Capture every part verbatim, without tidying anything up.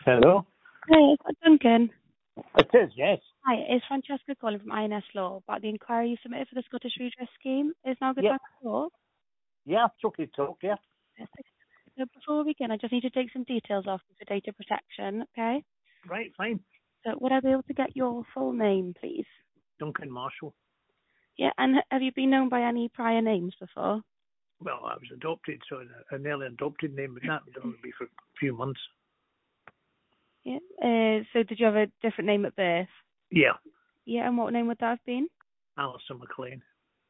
Hello? Hi, it's Duncan. It is, yes. Hi, it's Francesca calling from I N S Law about the inquiry you submitted for the Scottish Redress Scheme. Is now a good Yep. time to talk? Yeah, it's okay to talk, yeah. Perfect. So before we begin, I just need to take some details off you for data protection, okay? Right, fine. So would I be able to get your full name, please? Duncan Marshall. Yeah, and h- have you been known by any prior names before? Well, I was adopted, so an early adopted name, but that would only be for a few months. Yeah. Uh, so did you have a different name at birth? Yeah, Yeah, and what name would that have been? Alison McLean.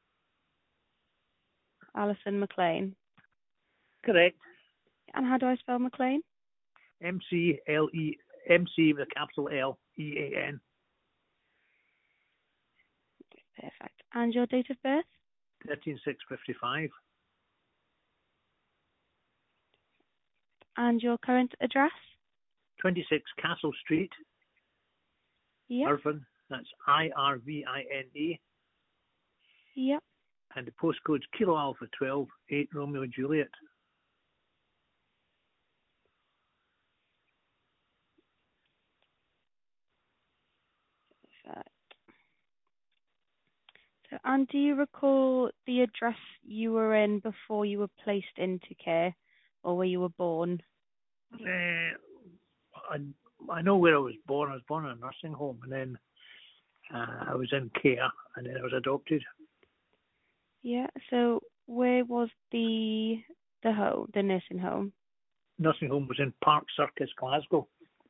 Alison McLean. Correct. And how do I spell McLean? M C L E, M C with a capital L E A N. Perfect. And your date of birth? thirteen six fifty-five. And your current address? twenty-six Castle Street, Yep. Irvine. That's I R V I N E. Yep. And the postcode's Kilo Alpha twelve, eight Romeo Juliet. Perfect. So, and do you recall the address you were in before you were placed into care or where you were born? Uh, I, I know where I was born. I was born in a nursing home, and then uh, I was in care, and then I was adopted. Yeah. So where was the the home, the nursing home? Nursing home was in Park Circus, Glasgow.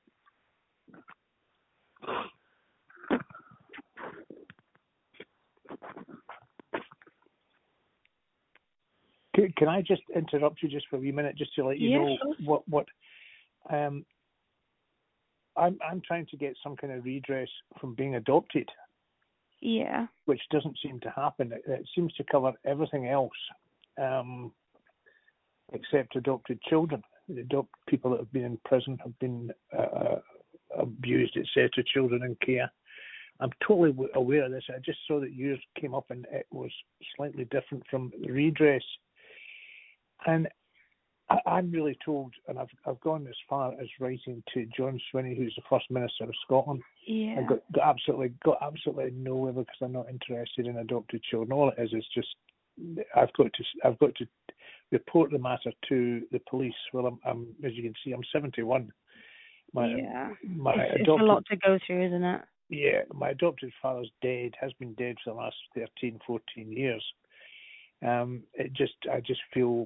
Can, can I just interrupt you just for a wee minute, just to let you Yeah, know sure. what what um, I'm I'm trying to get some kind of redress from being adopted, Yeah. which doesn't seem to happen. It, it seems to cover everything else, um, except adopted children. They adopt people that have been in prison, have been uh, abused, et cetera. Children in care. I'm totally aware of this. I just saw that yours came up and it was slightly different from the redress. And I, I'm really told, and I've I've gone as far as writing to John Swinney, who's the First Minister of Scotland. Yeah. I got, got absolutely got absolutely nowhere because I'm not interested in adopted children. All it is is just I've got to I've got to report the matter to the police. Well, I'm, I'm as you can see, I'm seventy-one. My Yeah. my It's, it's a adopted lot to go through, isn't it? yeah, my adopted father's dead, has been dead for the last thirteen, fourteen years. Um, it just, I just feel,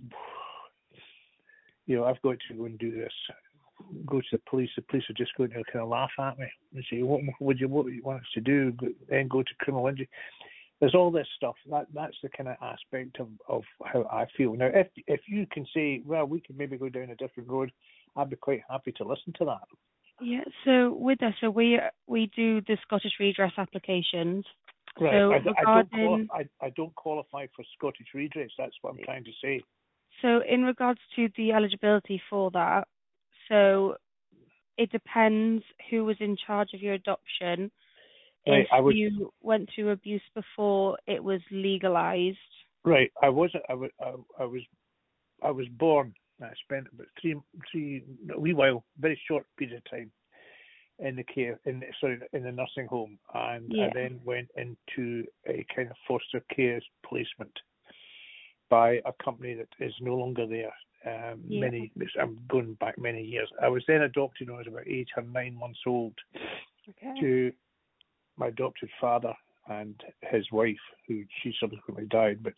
you know, I've got to go and do this. Go to the police. The police are just going to kind of laugh at me and say, "What would you, what would you want us to do?" Then go to criminal injury. There's all this stuff. That that's the kind of aspect of, of how I feel. Now, if if you can say, well, we could maybe go down a different road, I'd be quite happy to listen to that. Yeah. So with us, so we we do the Scottish redress applications. Right. So I, I don't regarding qualify. I, I don't qualify for Scottish redress. That's what I'm trying to say. So in regards to the eligibility for that, so it depends who was in charge of your adoption. Right. If I was you went through abuse before it was legalized. right. I was. I was. I was. I was born. I spent about three, three, a wee while, very short period of time in the care, in sorry, in the nursing home, and I Yeah. then went into a kind of foster care placement by a company that is no longer there. Um, Yeah. many, I'm going back many years. I was then adopted when I was about eight or nine months old Okay. to my adopted father and his wife, who she subsequently died. But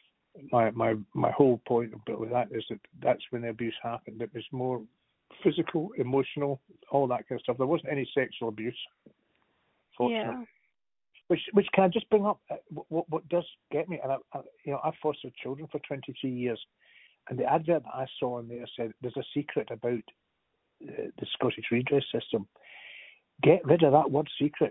my my my whole point about that is that that's when the abuse happened. It was more physical, emotional, all that kind of stuff. There wasn't any sexual abuse, fortunately. Yeah. Which which can I just bring up? Uh, what what does get me? And I, I you know I've fostered children for twenty-three years, and the advert that I saw in there said there's a secret about uh, the Scottish redress system. Get rid of that word secret.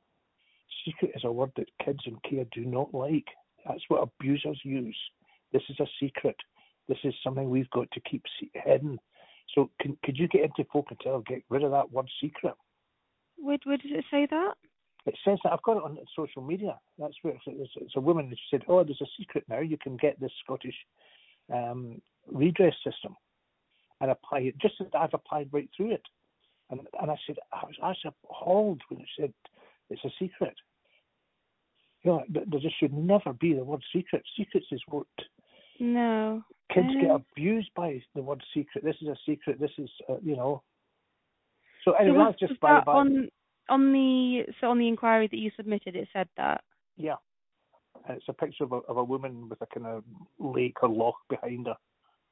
Secret is a word that kids in care do not like. That's what abusers use. This is a secret. This is something we've got to keep hidden. So can, could you get into folk and tell, get rid of that word secret? Where, where does it say that? It says that. I've got it on social media. That's where it's, it's, it's a woman that said, oh, there's a secret now. You can get this Scottish um, redress system and apply it. Just as I've applied right through it. And and I said, I was, I was appalled when it said it's a secret. You know, there just should never be the word secret. Secrets is what No. kids Um, get abused by, the word secret. This is a secret. This is, uh, you know. So anyway, so was, that's just was by the that by. on on the so on the inquiry that you submitted? It said that. Yeah. And it's a picture of a, of a woman with a kind of lake or loch behind her.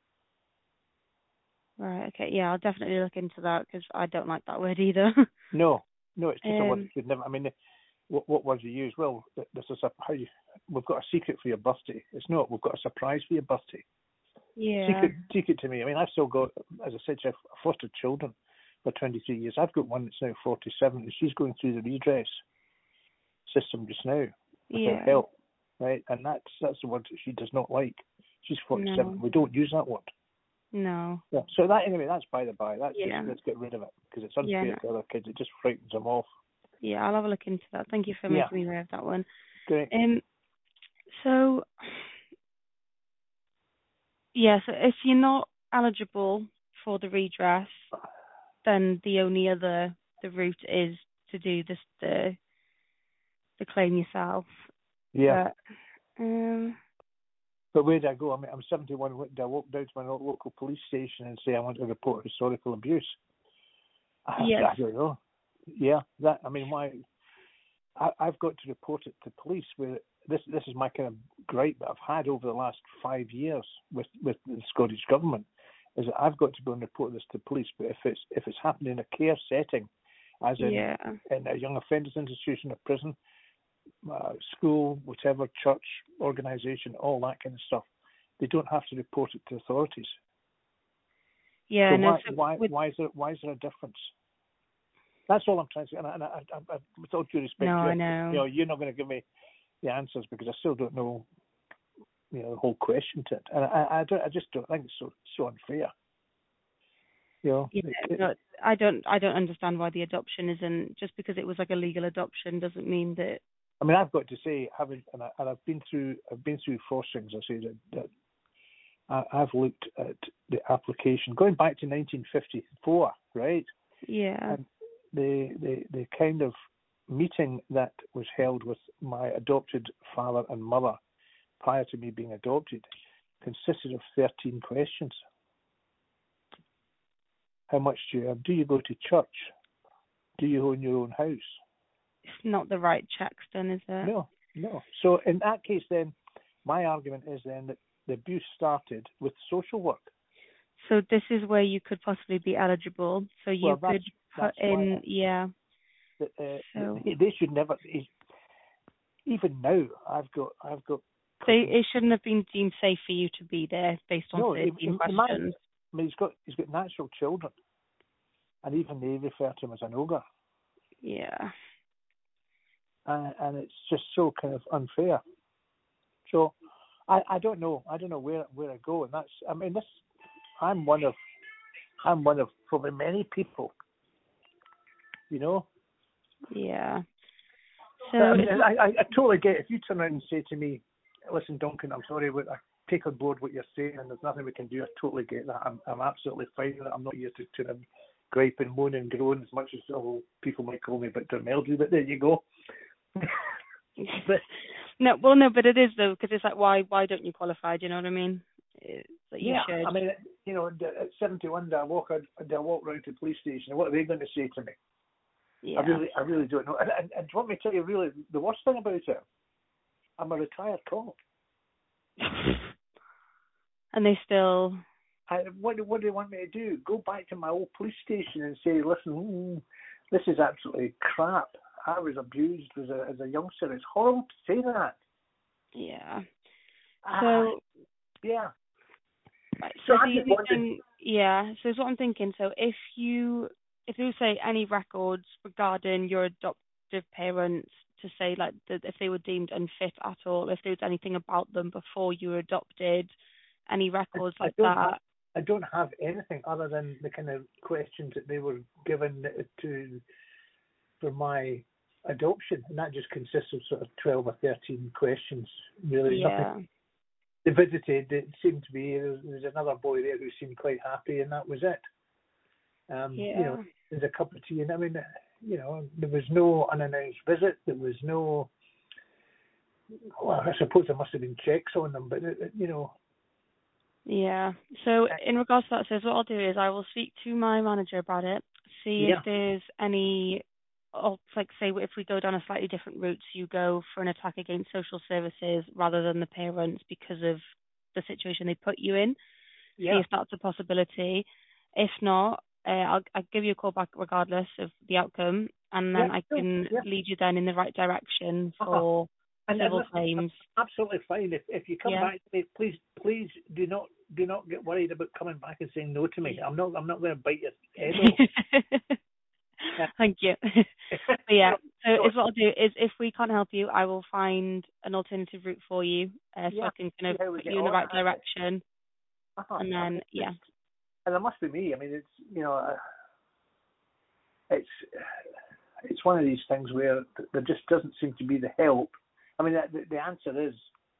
Right. Okay. Yeah, I'll definitely look into that because I don't like that word either. No, no, it's just a word um. that should never. I mean, what, what words you use? Well, this is a how you. We've got a secret for your birthday. It's not. We've got a surprise for your birthday. Yeah. Secret, secret to me. I mean, I've still got, as I said, I've fostered children for twenty-three years. I've got one that's now forty-seven, and she's going through the redress system just now without Yeah. help, right? And that's that's the word that she does not like. She's forty-seven. No. We don't use that word. No. Yeah. So that anyway, that's by the by. That's Yeah. just let's get rid of it because it's Yeah. unfair No. to other kids. It just frightens them off. Yeah. I'll have a look into that. Thank you for Yeah. making me aware of that one. Great. Um. So. Yeah. So if you're not eligible for the redress, then the only other the route is to do this the the claim yourself. Yeah. But um. But where do I go? I mean, I'm seventy-one. Do I walk down to my local police station and say I want to report historical abuse? I, Yes. I don't know. Yeah, that. I mean, why? I, I've got to report it to police. Where this this is my kind of gripe that I've had over the last five years with with the Scottish government, is that I've got to go and report this to police. But if it's if it's happening in a care setting, as in Yeah. in a young offenders institution, a prison, uh, school, whatever, church, organisation, all that kind of stuff, they don't have to report it to authorities. Yeah. So No. why So why with why is there why is there a difference? That's all I'm trying to say. And, I, and I, I, I, with all due respect, no, to I you, know. you know, you're not going to give me the answers because I still don't know, you know, the whole question to it. And I, I, don't, I just don't think it's so so unfair. You know, Yeah, it, no, I don't. I don't understand why the adoption isn't just because it was like a legal adoption doesn't mean that. I mean, I've got to say, having and, I, and I've been through, I've been through fosterings. I say that, that I, I've looked at the application going back to nineteen fifty-four, right? Yeah. And the the the kind of meeting that was held with my adopted father and mother prior to me being adopted consisted of thirteen questions. How much do you have? Do you go to church? Do you own your own house? It's not the right checks done, is it? No, no. So in that case, then my argument is then that the abuse started with social work. So this is where you could possibly be eligible. So you Well, that's could put that's why in, yeah. that, uh, So they, they should never. Even now, I've got I've got. they cousins. it shouldn't have been deemed safe for you to be there based on No, thirteen he, he, questions. I mean, he's got he's got natural children, and even they refer to him as an ogre, Yeah. and, and it's just so kind of unfair. So, I, I don't know I don't know where where I go, and that's I mean this I'm one of I'm one of probably many people, you know. Yeah. So I mean, it's I, I I totally get if you turn around and say to me, listen, Duncan, I'm sorry, but I take on board what you're saying, and there's nothing we can do. I totally get that. I'm I'm absolutely fine with it. I'm not here to to gripe and moan and groan as much as oh, people might call me Victor Meldrew, but there you go. But no, well, no, but it is though because it's like why why don't you qualify? Do you know what I mean? It's like you yeah, should. I mean, you know, at seventy-one, do I walk out, do I walk round to the police station? What are they going to say to me? Yeah. I really, I really don't know. And, and, and do you want me to tell you really the worst thing about it? I'm a retired cop. And they still. I, what, what do they want me to do? Go back to my old police station and say, listen, mm, this is absolutely crap. I was abused as a as a youngster. It's horrible to say that. Yeah. Ah, So. yeah. Right, So so I'm the just only wondering. thing, yeah. So it's what I'm thinking. So if you, if you say any records regarding your adoptive parents to say like that if they were deemed unfit at all, if there was anything about them before you were adopted, any records I like don't that. have I don't have anything other than the kind of questions that they were given to for my adoption, and that just consists of sort of twelve or thirteen questions. Really, Yeah. nothing. They visited. It seemed to be there was, there was another boy there who seemed quite happy, and that was it. Um, Yeah. You know, there's a cup of tea, and I mean, you know, there was no unannounced visit. There was no. Well, I suppose there must have been checks on them, but uh, you know. Yeah. So in regards to that, so what I'll do is I will speak to my manager about it, see if Yeah. there's any, or like say if we go down a slightly different route, so you go for an attack against social services rather than the parents because of the situation they put you in. See Yeah. if that's a possibility. If not, uh, I'll, I'll give you a call back regardless of the outcome, and Yeah. then I No, can yeah. lead you then in the right direction Uh-huh. for And, and civil listen, claims. absolutely fine. If if you come Yeah. back to me, please please do not do not get worried about coming back and saying no to me. I'm not I'm not going to bite your head off. Thank you. But yeah, so is what I'll do is if we can't help you, I will find an alternative route for you, uh, so Yeah. I can kind See of how we put get you in the on. right direction, Uh-huh. and I mean, then it's, yeah, and it must be me. I mean, it's you know, uh, it's it's one of these things where there just doesn't seem to be the help. I mean, the, the answer is,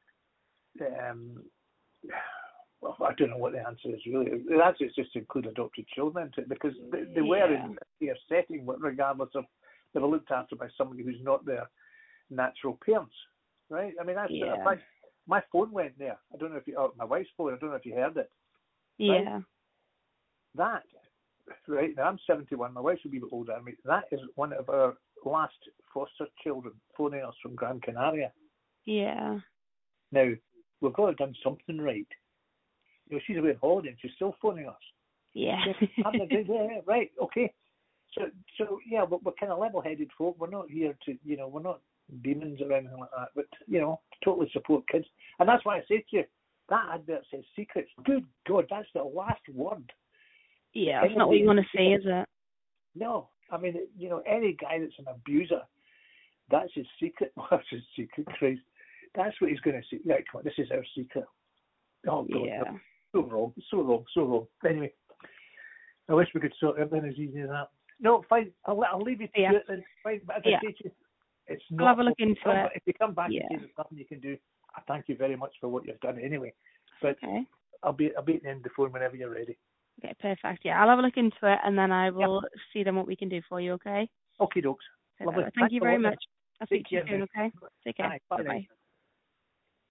um, well, I don't know what the answer is really. The answer is just to include adopted children into it because they, they were yeah, in their setting, regardless of they were looked after by somebody who's not their natural parents, right? I mean, that's yeah, in fact, my phone went there. I don't know if you, oh, my wife's phone. I don't know if you heard it. Right? yeah, That, right? Now I'm seventy-one. My wife's a wee bit older than me. That is one of our last foster children phoning us from Gran Canaria. yeah, Now we've got to have done something right. You know, she's away on holiday and she's still phoning us. yeah, Having a good day, right? Okay. So, so yeah, we're, we're kind of level-headed folk. We're not here to, you know, we're not demons or anything like that. But you know, totally support kids, and that's why I say to you, that advert says secrets. Good God, that's the last word. yeah. That's not what you want to say, is it? No, I mean, you know, any guy that's an abuser, that's his secret. What's his secret, Christ? That's what he's going to say. Right, come on, this is our secret. Oh God, Yeah. so wrong, so wrong, so wrong. Anyway, I wish we could sort everything as easy as that. No, fine. I'll I'll leave you to Yeah. it then. Fine, but as Yeah. I say to you, it's I'll not. have a look into But it. if you come back Yeah. and say there's nothing you can do, I thank you very much for what you've done anyway. But Okay. I'll be I'll be at the end of the phone whenever you're ready. Okay, perfect. Yeah, I'll have a look into it, and then I will see then what we can do for you. Okay. Okay, dokes. Perfect. Lovely. Thank Thanks you a very lot, then. much. I'll Take speak to you care soon. now. Okay. Take care. Bye. Bye. Bye bye.